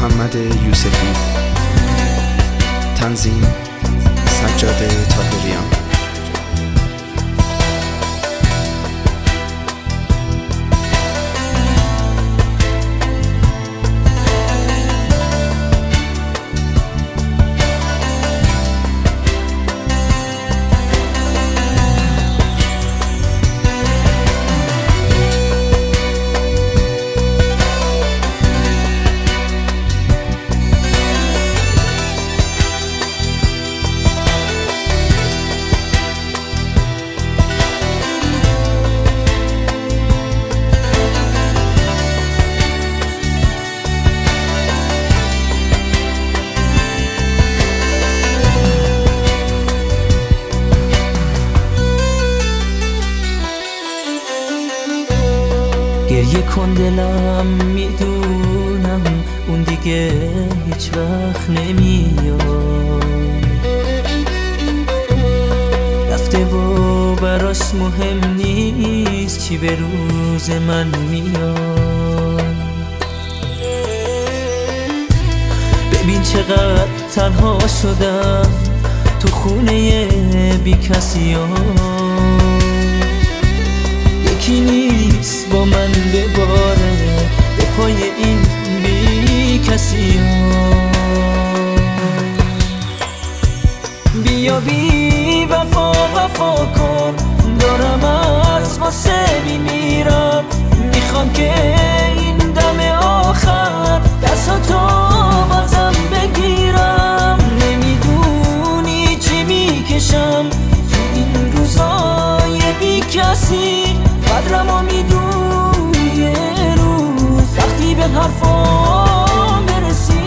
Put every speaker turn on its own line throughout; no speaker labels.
محمد یوسفی. تنظیم سجاد طاهریان.
گریه کن دلم، میدونم اون دیگه هیچ وقت نمیاد. رفته و براش مهم نیست چی به روز من میاد. ببین چقدر تنها شدم تو خونه بی کسی ها. یکی نیست با من بباره به پای این بی کسی ها. بیا بی وفا وفا کن، دارم از واسه میمیرم. میخوام که این دم آخر دستاتو بازم بگیرم. نمیدونی چی میکشم تو این روزای بی کسی. قدرمو میدونی یه روز وقتی به حرفام برسی.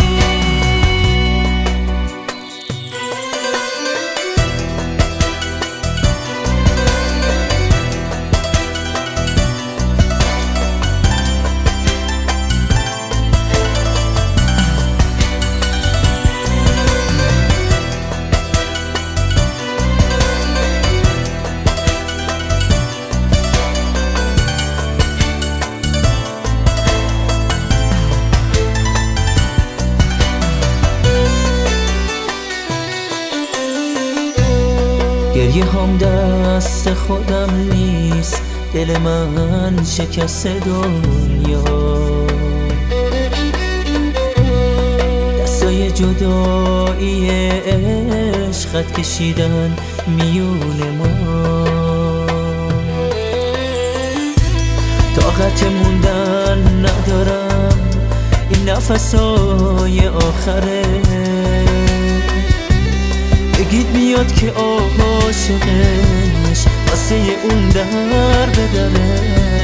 گریه هم دست خودم نیست، دل من شکست دنیا. دستای جدایی عشقت کشیدن میون ما. طاقت موندن ندارم، این نفسای آخره. بگید میاد که عاشقش واسه اون در بدره.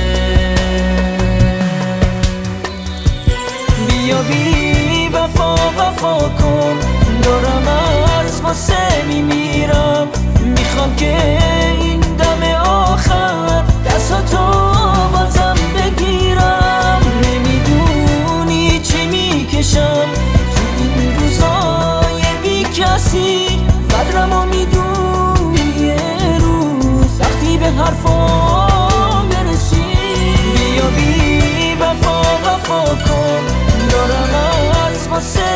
بیا بی وفا وفا کن، دارم از واسه میمیرم. میخوام که این دم آخر دستاتو بازم بگیرم. نمیدونی چی میکشم تو این روزای بی کسی. قدرمو میدونی یه روز وقتی به حرفام برسی. بیا بی وفا وفا کن، دارم از واسه